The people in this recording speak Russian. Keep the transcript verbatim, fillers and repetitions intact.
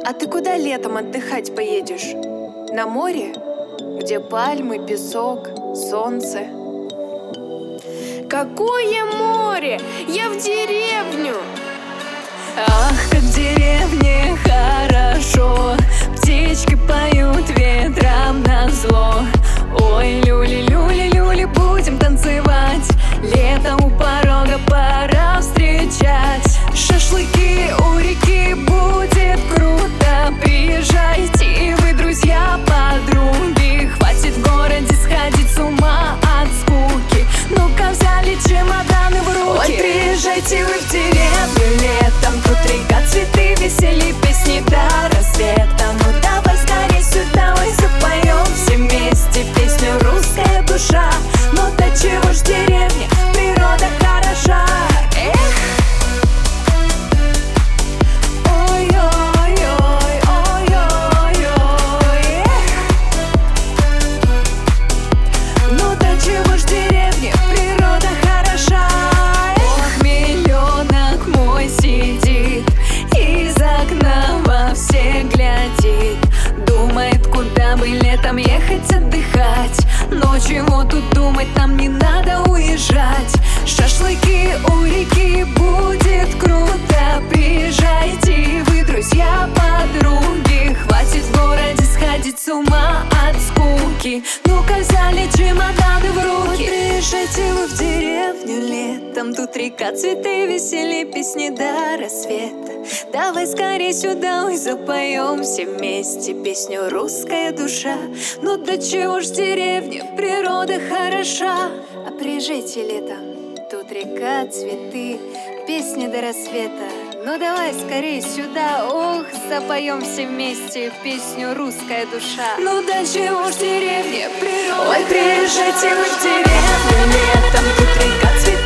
А ты куда летом отдыхать поедешь? На море, где пальмы, песок, солнце? Какое море? Я в деревню. Ах, как в деревне хорошо, птички поют ветрам назло. Ой, люли, люли, люли, будем танцевать, лето у порога пора встречать. Шашлыки у реки, будет круто, приезжайте и вы, друзья, подруги. Хватит в городе сходить с ума от скуки, ну-ка взяли чемоданы в руки. Ой, приезжайте вы в деревню летом, тут река, цветы, веселье, песни до рассвета. Ну давай скорей сюда, ой, запоем все вместе песню «Русская душа». Ну до чего ж деревня, природа хороша. Эх! Летом ехать отдыхать, но чего тут думать, нам не надо уезжать. Шашлыки у реки, будет круто, приезжайте вы, друзья, подруги. Хватит в городе сходить с ума от скуки, ну-ка взяли чемоданы в руки. Приезжайте вы в деревню летом, тут река, цветы, веселье, песни до рассвета. Давай скорей сюда, ой, запоем все вместе песню «Русская душа». Ну до чего ж деревня, природа хороша. А приезжайте летом, тут река, цветы, песни до рассвета. Ну давай скорей сюда, ох, запоем все вместе песню «Русская душа». Ну до чего ж деревня, природа. Ой, приезжайте вы в деревню летом, тут река, цветы.